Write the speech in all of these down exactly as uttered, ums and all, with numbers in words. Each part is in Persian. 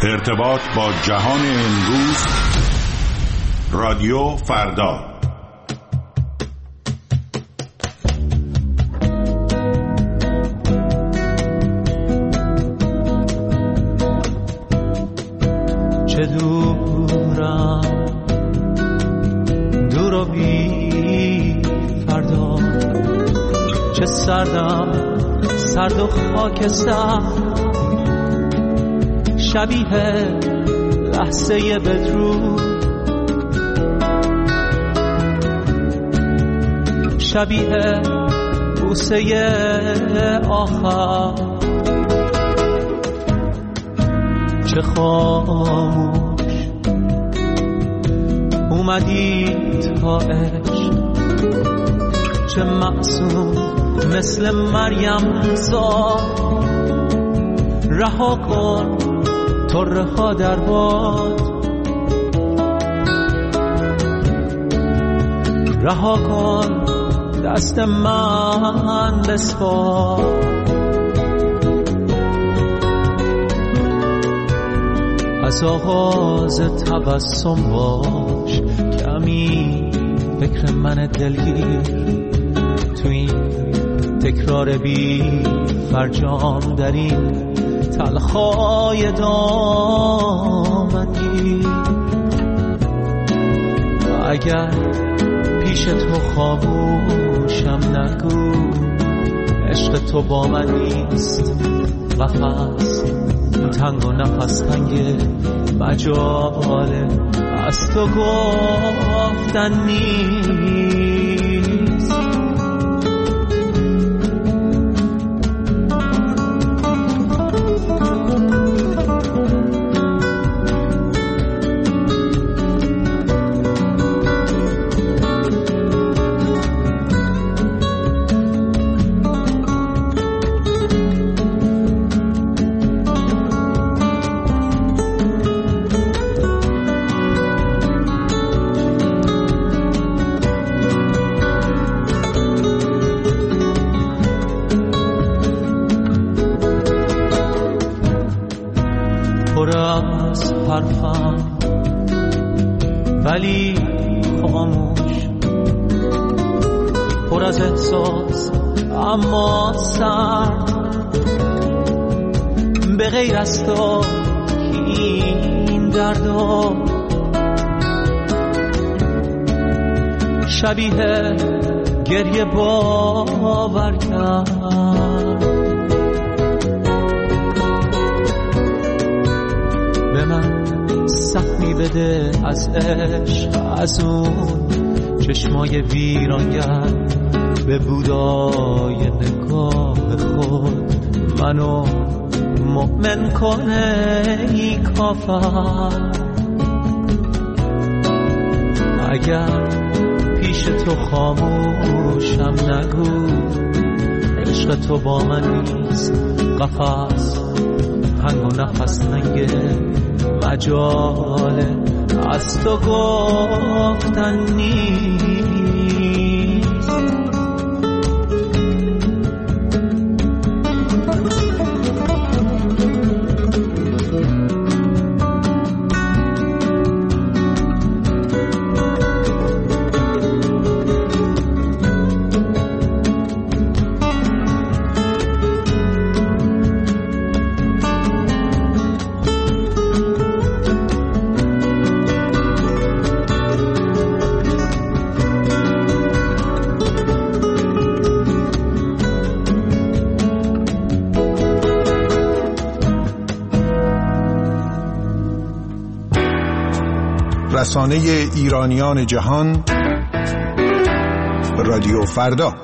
ارتباط با جهان امروز. رادیو فردا. چه دورم دور و بی فردا، چه سردم سرد و خاکستر، شبیه لحظه بدرود، شبیه بوسه آخر، چه خاموش اومدی تا عشق، چه معصوم مثل مریم زاد، رها کن طره ها در باد، رها کن دست من بسپار، از آغاز تبسم باش کمی فکر من دلگیر، تو این تکرار بی فرجام در این تلخای دامنگیر. اگر پیش تو خاموشم نگو، عشق تو با من نیست، قفس تنگ و نفس تنگ مجاله از تو گفتن نیست. ولی خاموش، پر از احساس اما سرد، به غیر از تو این دردا، شبیه گریه باور کرد، به من سهمی بده از عشق، از اون چشمای ویرانگر، به بودای نگاه خود منو مؤمن کنه ای کافر. اگر پیش تو خاموشم نگو، عشق تو با من نیست، قفس تنگ و نفس تنگ مجاله از تو گفتن نیست. رسانه ایرانیان جهان، رادیو فردا.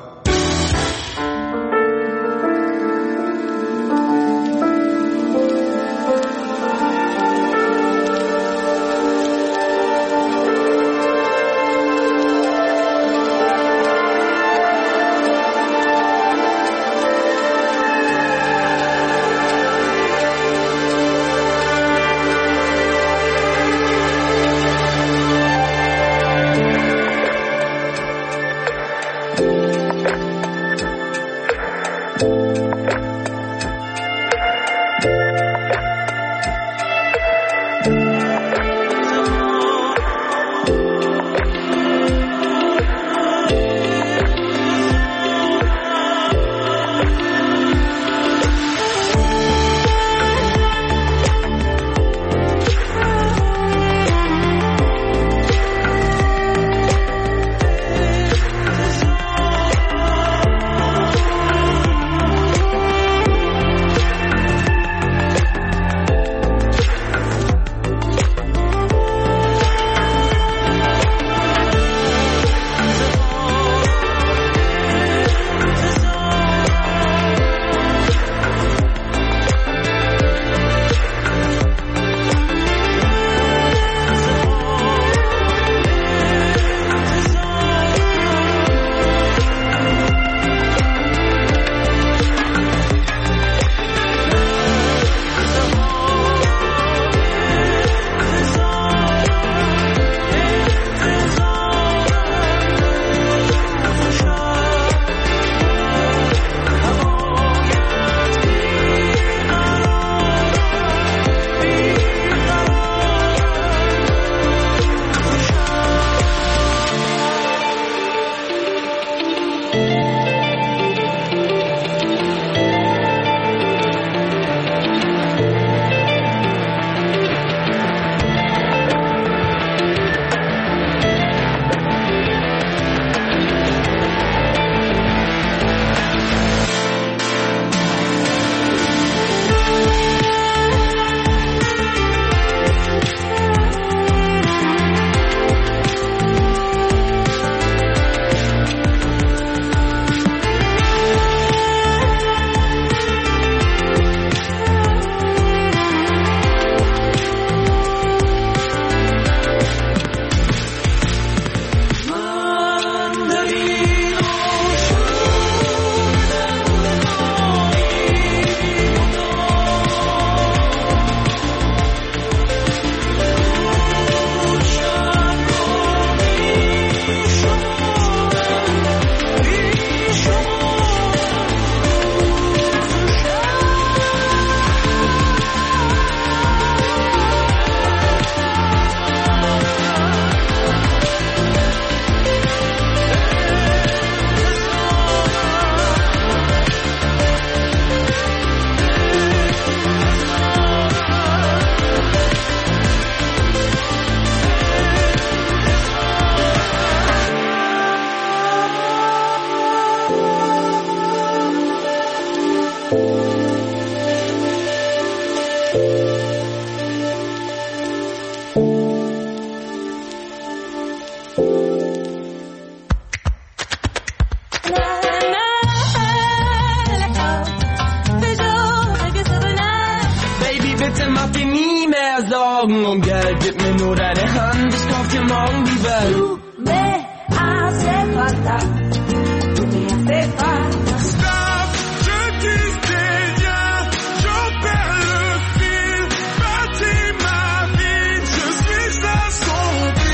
Und Geld, gib mir nur deine Hand, ich kauf dir morgen die Welt. Du me haces falta, tú me haces falta. Stop, je disais rien, j'en perds le fil. Bâtis ma vie, je suis à son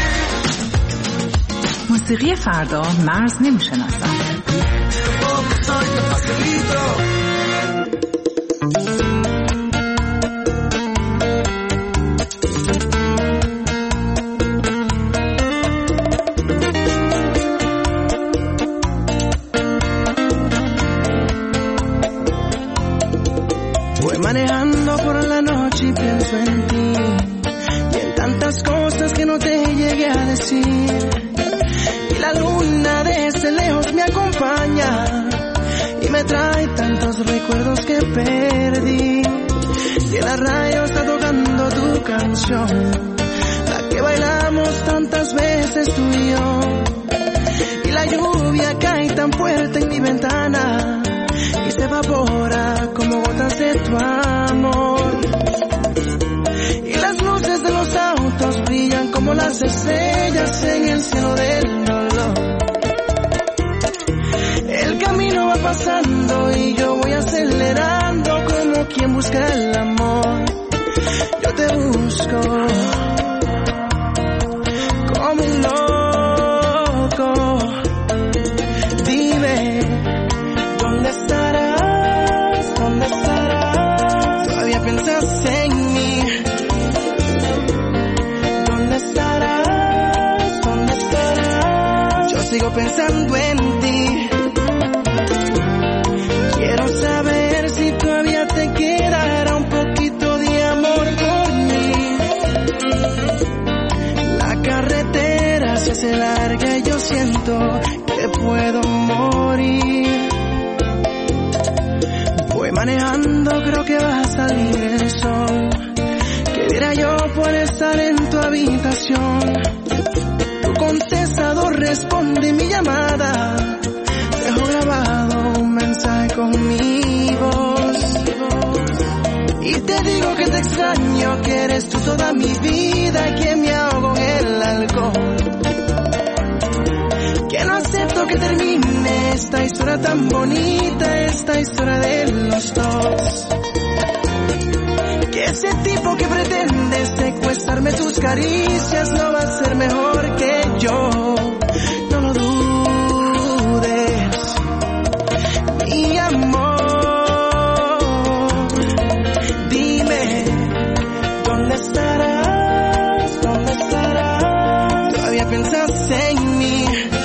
fil. موسیقی فردا مرز نمیشناسم. Manejando por la noche y pienso en ti y en tantas cosas que no te llegué a decir. Y la luna desde lejos me acompaña y me trae tantos recuerdos que perdí. Y la radio está tocando tu canción, la que bailamos tantas veces tú y yo. Y la lluvia cae tan fuerte en mi ventana y se evapora como gotas de tu amor. Y las luces de los autos brillan como las estrellas en el cielo del dolor. El camino va pasando y yo voy acelerando como quien busca el amor. Yo te busco como un loco. Dime, ¿dónde estarás? ¿Dónde estarás? Todavía piensas en mí. ¿Dónde estarás? ¿Dónde estarás? Yo sigo pensando en ti. Quiero saber si todavía te quedará un poquito de amor por mí. La carretera se hace larga y yo siento que puedo morir. Manejando creo que va a salir el sol. ¿Qué diera yo por estar en tu habitación? Tu contestador responde mi llamada. Dejo grabado un mensaje con mi voz. Y te digo que te extraño, que eres tú toda mi vida y que me ahogo en el alcohol. Que no acepto que termine esta historia tan bonita, esta historia de los dos. Que ese tipo que pretende secuestrarme tus caricias no va a ser mejor que yo. No lo dudes, mi amor. Dime, ¿dónde estarás? ¿Dónde estarás? Todavía piensas en mí.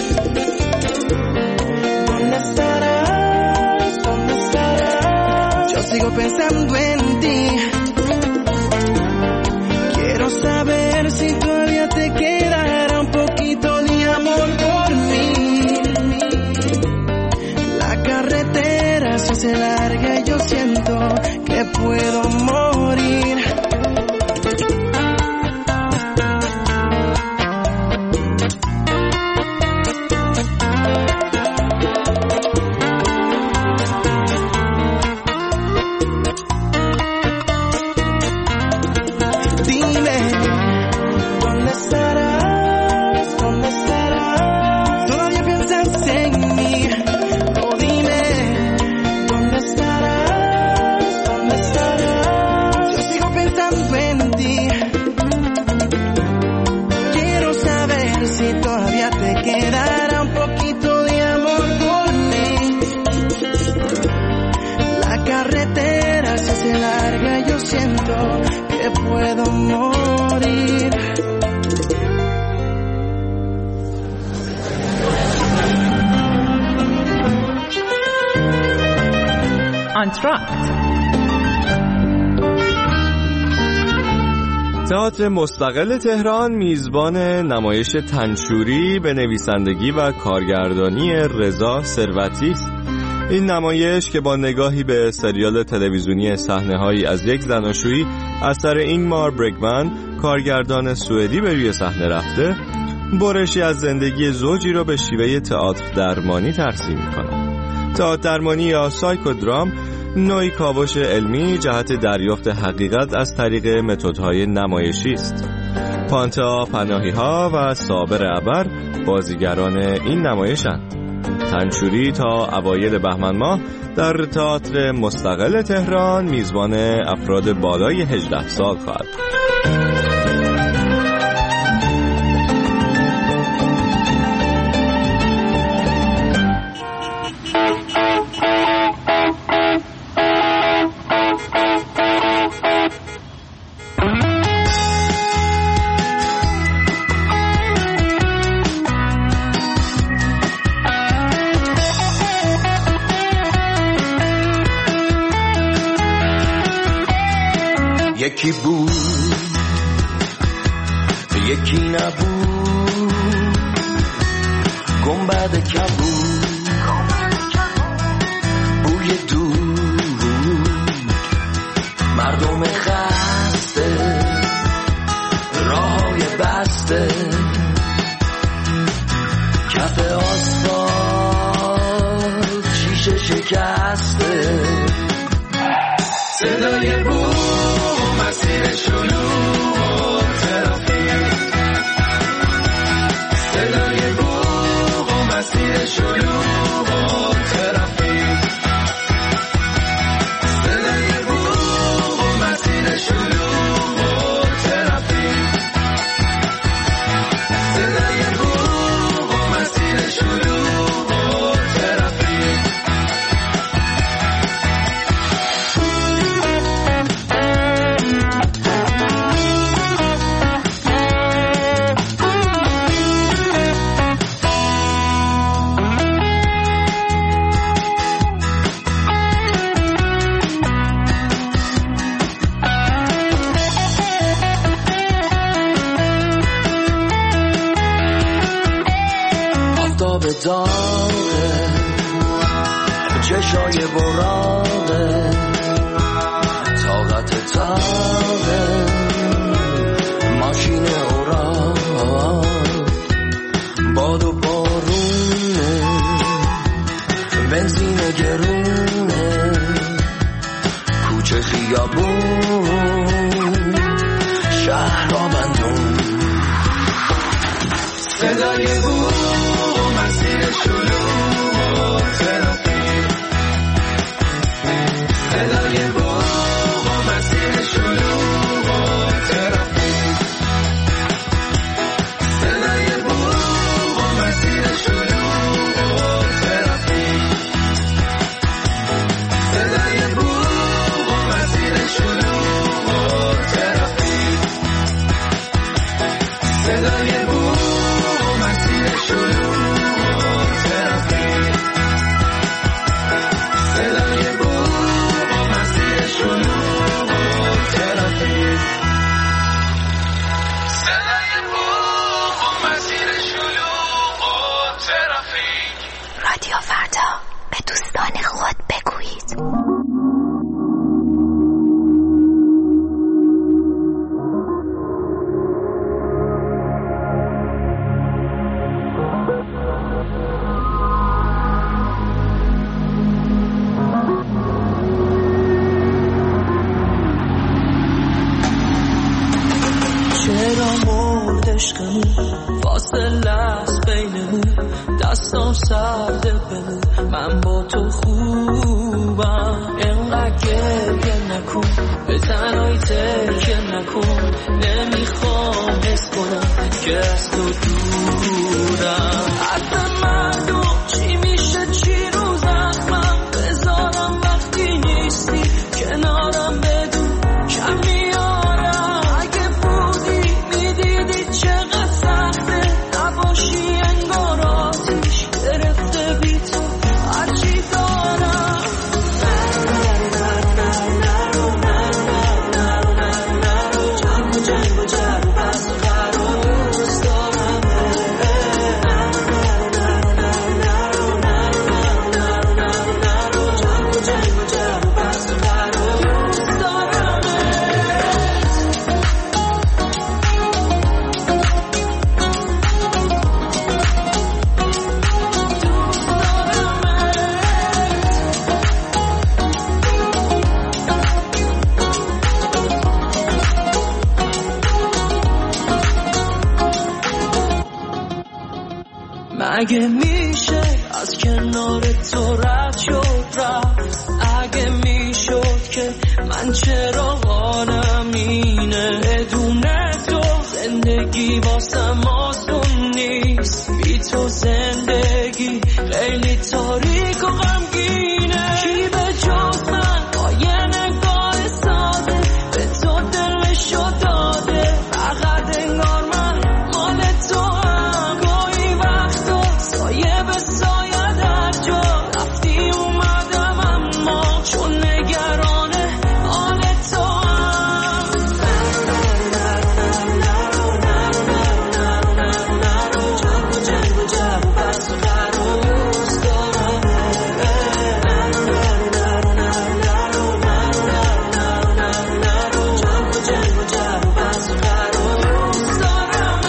Sigo pensando en ti. Quiero saber si todavía te quedará un poquito de amor por mí. La carretera se hace larga y yo siento que puedo morir. Que puedo morir. آنتراکت تئاتر مستقل تهران میزبان نمایش تنشوری به نویسندگی و کارگردانی رضا ثروتی است. این نمایش که با نگاهی به سریال تلویزیونی صحنه‌هایی از یک زناشویی اثر اینگمار برگمن کارگردان سوئدی به روی صحنه رفته، برشی از زندگی زوجی را به شیوه تئاتر درمانی ترسیم می‌کند. تئاتر درمانی یا سایکودرام نوعی کاوش علمی جهت دریافت حقیقت از طریق متدهای نمایشی است. پانتا پناهی‌ها و صابر ابر بازیگران این نمایشند. تنچوری تا اوایل بهمن ماه در تئاتر مستقل تهران میزبان افراد بالای هجده سال خواهد بود. یکی بود یکی نبود، گنبد کبود بوی دود، مردم خسته راههای بسته، کف آسفالت شیشه شکسته، صدای بود مسیر شلوغ و ترافیک، صدای بوق و مسیر شلوغ و ترافیک، صدای بوق و مسیر شلوغ و ترافیک، صدای بوق و مسیر شلوغ و ترافیک. داغه چشای براغه، طاقت تاغه ماشین اوراق، باد و بارونه بنزین گرونه، کوچه خیابون شهر آبندون، صدای بود مسیر شلوغ و ترافیک، صدای بوق و مسیر شلوغ و ترافیک، صدای بوق و مسیر شلوغ و ترافیک، صدای بوق و مسیر شلوغ و ترافیک، صدای بوق و مسیر شلوغ رادیو فردا، به دوستان خود بگویید. چرا مرد عشقمون، فاصله است بینمون، دستام سرده بمون، من با تو خوبم، اینقدر گریه نکن، به تنهایی ترکه نکن، نمیخوام حس کنم که از تو دورم، حتی مردم چی میشه چی رو زخمم بذارم وقتی نیستی کنارم، بدون کم میارم، اگه بودی میدیدی چقدر سخته نباشی، انگار آتیش گرفته بی تو هرچی دارم، جنگ و جنگ و جر و بس و خروس دارم، اگه میشه از کنار تو رد شد رفت، اگه میشد که من چرا حالم اینه، بدون تو زندگی واسم آسون نیست، بی تو زندگی خیلی تاریک و غمگینه. کی به جز من با یه نگاه ساده به تو دلشو داده، فقط انگار من مال تو هم. گاهی وقتا سایه به سایه در جا رفتی اومدم، اما چون نگرانه حال تو هم. جنگ و جنگ و جب و بس و در و روز دارم، جنگ و جنگ و جب و بس و در و روز دارم.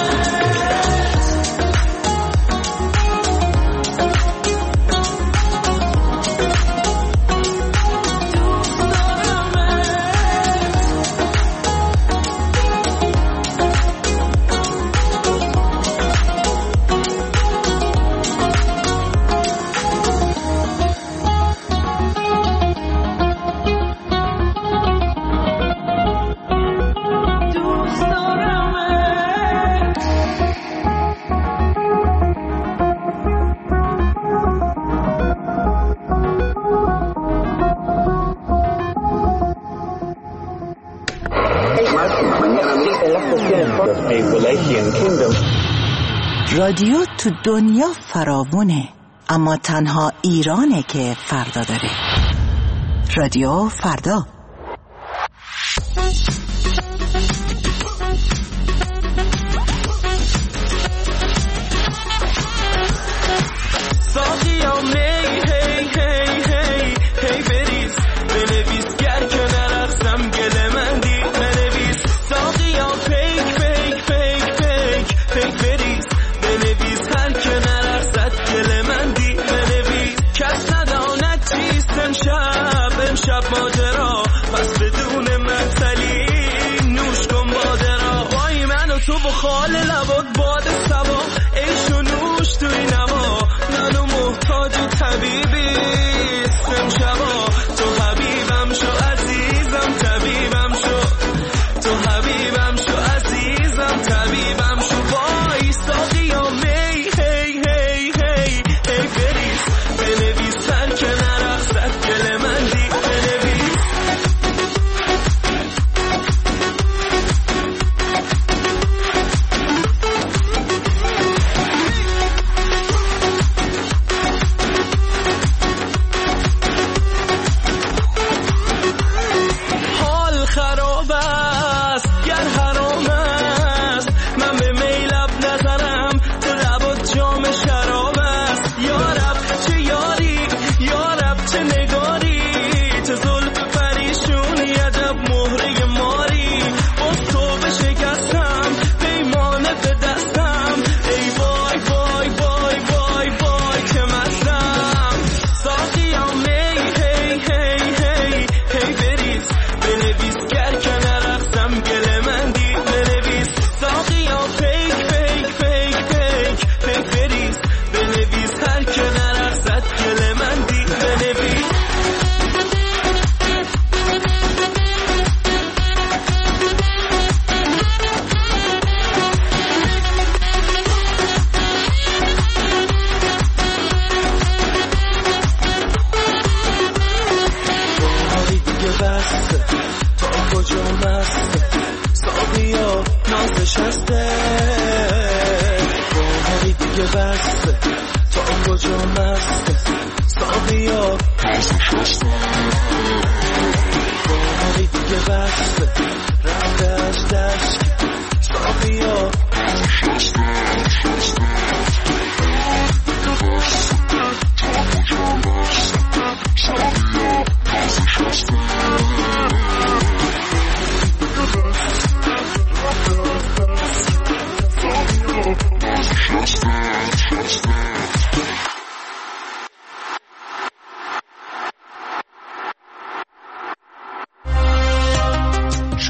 رادیو تو دنیا فراوونه، اما تنها ایرانه که فردا داره. رادیو فردا. ساقیا می هی هی هی هی بریز، بنویس گر که نرقصم گل من دی، بنویس ساقیا پیک پیک پیک پیک پیک بریز، بنویس هر که نرقصد گل من دی، بنویس کس نداند چیست امشب، امشب ماجرا پس بدون مقتلی نوش کن باده را. وای من و تو و خال لبات باد سبا، عیش و نوش توی نما، منو محتاج طبیبی امشبا، تو حبیبم شو عزیزم طبیبم شو، تو حبیبم شو عزیزم طبیبم شو. وای ساقیا می هی هی هی هی بریز، بنویس هر که نرقصد گل من دی، بنویس حال خراب است گر حرام است، من به میلب نظرم تو لبات جام شراب است. یارب چه یاری یارب چه نگاری، چه زلف پریشونی عجب مهره ماری، باز تو به شکستم پیمانه به دستم، ای وای وای وای وای وای که مستم. ساقیا می هی هی هی هی بریز، بنویس گر که نرقصم گل من دی، بنویس ساقیا پیک پیک پیک پیک پیک بریز، بنویس هر که نرقصد گل من دی، بنویس وای دیگه بسته تا کجا مسته، ساقیا نازش هسته. وای دیگه بسته تا کجا مسته، ساقیا نازش هسته. وای دیگه بسته رفته از دشت، ساقیا نازش هسته.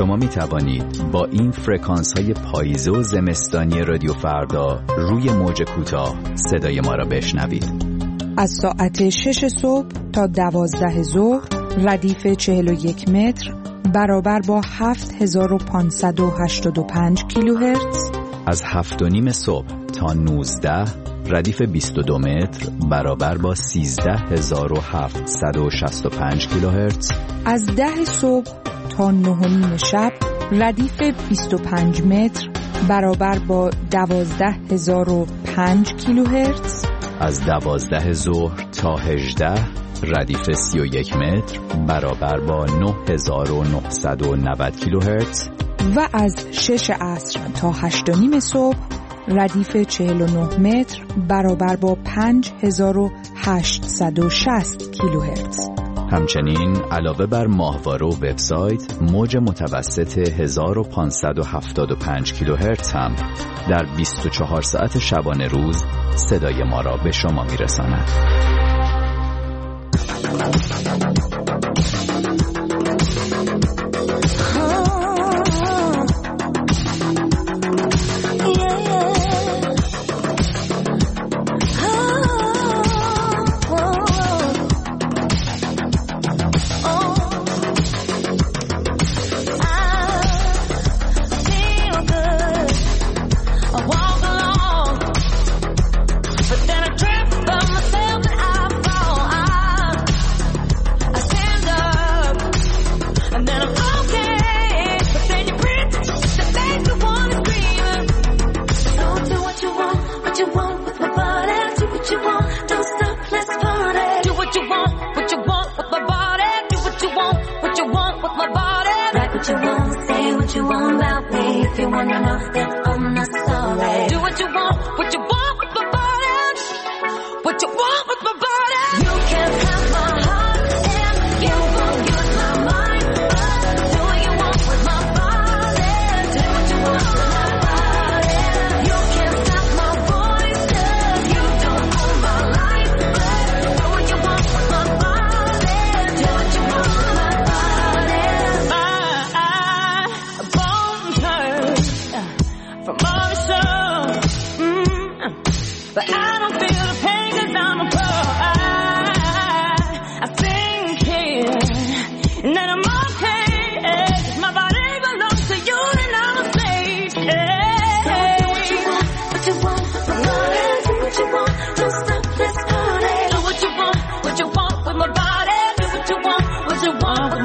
شما می توانید با این فرکانس های پاییزه و زمستانی رادیو فردا روی موج کوتاه صدای ما را بشنوید. از ساعت شش صبح تا دوازده ظهر ردیف چهل و یک متر برابر با هفت هزار و پانصد و هشتاد و پنج کیلوهرتز. از هفت و نیم صبح تا نوزده ردیف بیست و دو متر برابر با سیزده هزار و هفتصد و شصت و پنج کیلوهرتز. از ده صبح تا نه و نیم شب ردیف بیست و پنج متر برابر با دوازده هزار و پنج کیلوهرتز. از دوازده ظهر تا هجده ردیف سی و یک متر برابر با نه هزار و نهصد و نود کیلوهرتز. و از شش عصر تا هشت و نیم صبح ردیف چهل و نه متر برابر با پنج هزار و هشتصد و شصت کیلوهرتز. همچنین علاوه بر ماهواره و وبسایت، موج متوسط هزار و پانصد و هفتاد و پنج کیلوهرتز هم در بیست و چهار ساعت شبانه روز صدای ما را به شما میرساند.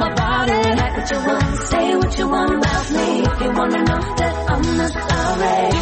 Say what you want about me if you wanna know that I'm not sorry.